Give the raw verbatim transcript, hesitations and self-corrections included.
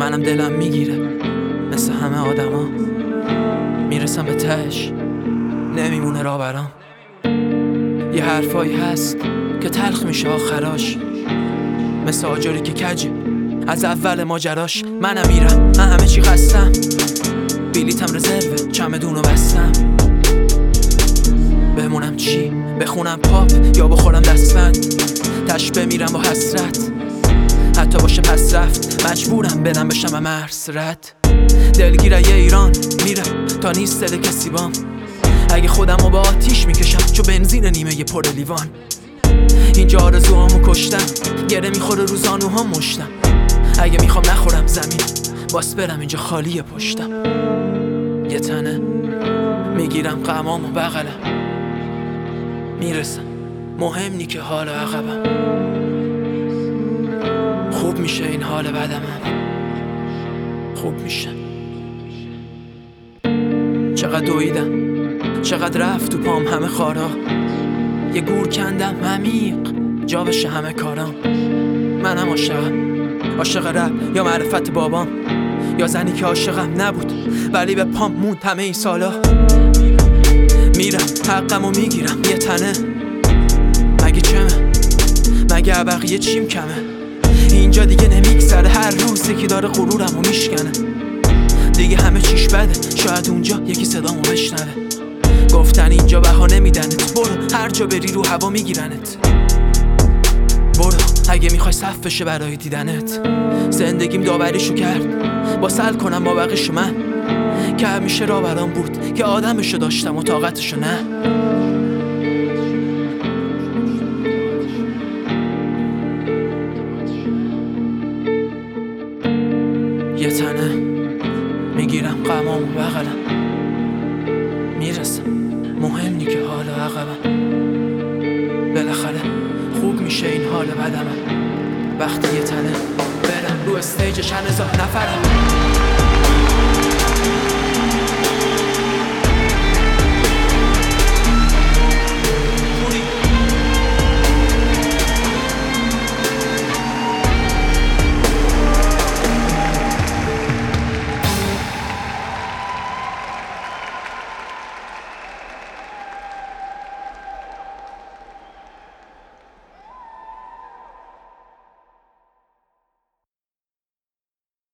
منم دلم میگیره مثل همه آدما، میرسم به تهش نمیمونه راه برام. یه حرفایی هست که تلخ میشه آخراش، مثل آجری که کجه از اول ماجراش. منم میرم، من همه چی خستم، بلیتم رزرو، چمدونو بستم. بمونم چی؟ بخونم پاپ یا بخورم دستبند؟ تش بمیرم با حسرت، حتی باشه پس رفت مجبورم برم بشم مرز رد. دلگیره یه ایران میرم تا نیست دل کسی بام. اگه خودمو با آتیش میکشم چو بنزین نیمه پر لیوان. اینجا آرزوهامو کشتم، گره میخوره رو زانوهام مشتم. اگه میخوام نخورم زمین باس برم، اینجا خالیه پشتم. یه تنه میگیرم غمامو بغلم، میرسم مهم نی که حال عقبم. خوب میشه این حال بدمم، خوب میشه. چقدر دویدم، چقدر رفت تو پام همه خارا. یه گور کندم عمیق جا بشه همه کارام. منم عاشقم، عاشق رپ یا معرفت بابام، یا زنی که عاشقم نبود ولی به پام موند همه این سالا. میرم حقمو میگیرم یه تنه، مگه چمه؟ مگه بقیه چیم کمه؟ اینجا دیگه نمیگذره، هر روز یکی داره غرورمو میشکنه. دیگه همه چیش بده، شاید اونجا یکی صدامو بشنوه. گفتن اینجا بها نمیدنت، برو هر جا بری رو هوا میگیرنت. برو اگه میخوای صف بشه برای دیدنت. زندگیم داوریشو کرد با سل کنم ما بقیشو من، که همیشه را برام بود که آدمشو داشتم و طاقتشو نه. یه تنه میگیرم غمامو بغلم، میرسم مهم نی که حال عقبم. بالاخره خوب میشه این حال بدمم، وقتی یه تنه برم رو استیج چند هزار نفرم.